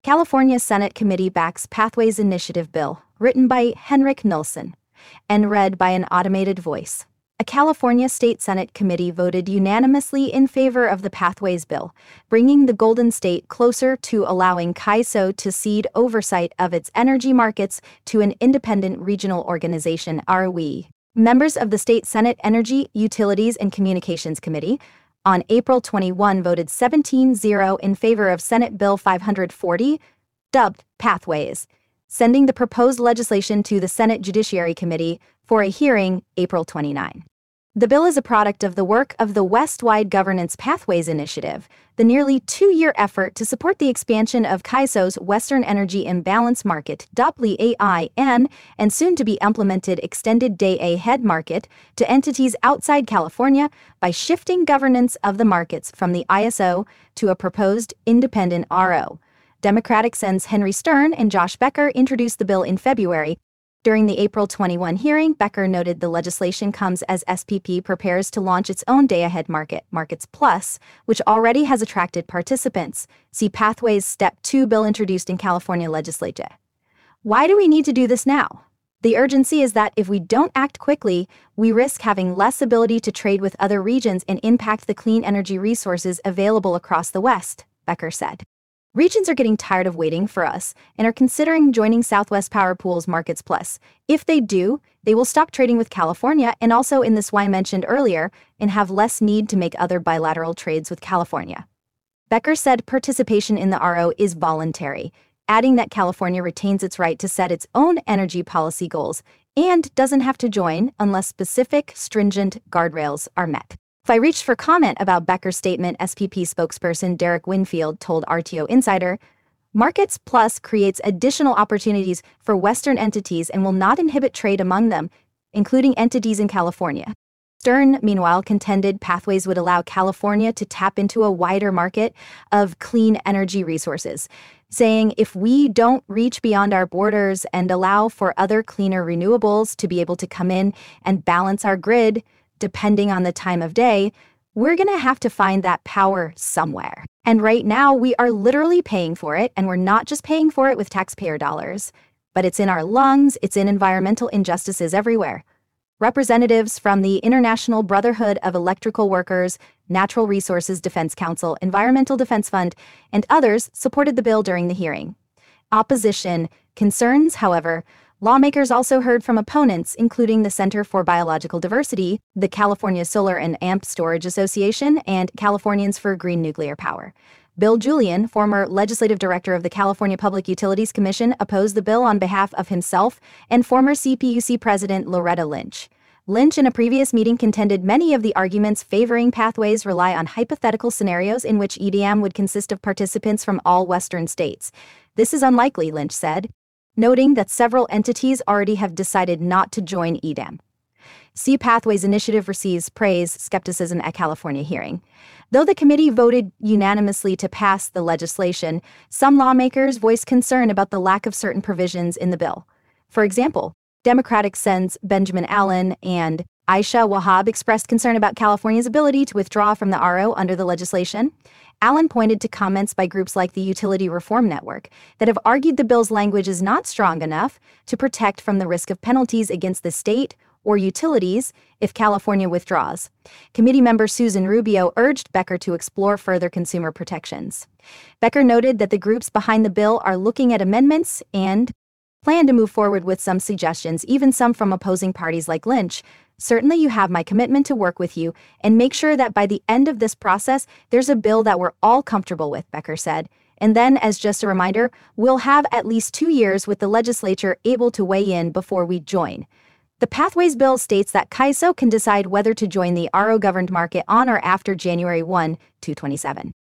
California Senate Committee backs Pathways Initiative bill, written by Henrik Nilsson and read by an automated voice. A California State Senate committee voted unanimously in favor of the Pathways bill, bringing the Golden State closer to allowing CAISO to cede oversight of its energy markets to an independent regional organization, ROE. Members of the State Senate Energy, Utilities, and Communications Committee on April 21 voted 17-0 in favor of Senate Bill 540, dubbed Pathways, sending the proposed legislation to the Senate Judiciary Committee for a hearing April 29. The bill is a product of the work of the West-Wide Governance Pathways Initiative, the nearly two-year effort to support the expansion of CAISO's Western Energy Imbalance Market, WEIN, and soon-to-be implemented Extended Day-Ahead Market to entities outside California by shifting governance of the markets from the ISO to a proposed independent RO. Democratic Sen's Henry Stern and Josh Becker introduced the bill in February. During the April 21 hearing, Becker noted the legislation comes as SPP prepares to launch its own day-ahead market, Markets Plus, which already has attracted participants. See Pathways Step 2 bill introduced in California legislature. Why do we need to do this now? The urgency is that if we don't act quickly, we risk having less ability to trade with other regions and impact the clean energy resources available across the West, Becker said. Regions are getting tired of waiting for us and are considering joining Southwest Power Pool's Markets Plus. If they do, they will stop trading with California and also in this I mentioned earlier and have less need to make other bilateral trades with California. Becker said participation in the RO is voluntary, adding that California retains its right to set its own energy policy goals and doesn't have to join unless specific, stringent guardrails are met. If I reached for comment about Becker's statement, SPP spokesperson Derek Winfield told RTO Insider, Markets Plus creates additional opportunities for Western entities and will not inhibit trade among them, including entities in California. Stern, meanwhile, contended Pathways would allow California to tap into a wider market of clean energy resources, saying if we don't reach beyond our borders and allow for other cleaner renewables to be able to come in and balance our grid, depending on the time of day, we're going to have to find that power somewhere. And right now, we are literally paying for it, and we're not just paying for it with taxpayer dollars, but it's in our lungs, it's in environmental injustices everywhere. Representatives from the International Brotherhood of Electrical Workers, Natural Resources Defense Council, Environmental Defense Fund, and others supported the bill during the hearing. Opposition concerns, however, lawmakers also heard from opponents, including the Center for Biological Diversity, the California Solar and Amp Storage Association, and Californians for Green Nuclear Power. Bill Julian, former legislative director of the California Public Utilities Commission, opposed the bill on behalf of himself and former CPUC President Loretta Lynch. Lynch, in a previous meeting, contended many of the arguments favoring Pathways rely on hypothetical scenarios in which EDM would consist of participants from all Western states. This is unlikely, Lynch said, noting that several entities already have decided not to join EDM. See Pathways Initiative receives praise, skepticism at California hearing. Though the committee voted unanimously to pass the legislation, some lawmakers voiced concern about the lack of certain provisions in the bill. For example, Democratic Sen's Benjamin Allen and Aisha Wahab expressed concern about California's ability to withdraw from the RO under the legislation. Allen pointed to comments by groups like the Utility Reform Network that have argued the bill's language is not strong enough to protect from the risk of penalties against the state or utilities if California withdraws. Committee member Susan Rubio urged Becker to explore further consumer protections. Becker noted that the groups behind the bill are looking at amendments and plan to move forward with some suggestions, even some from opposing parties like Lynch. Certainly you have my commitment to work with you and make sure that by the end of this process, there's a bill that we're all comfortable with, Becker said. And then, as just a reminder, we'll have at least 2 years with the legislature able to weigh in before we join. The Pathways bill states that CAISO can decide whether to join the RO-governed market on or after January 1, 2027.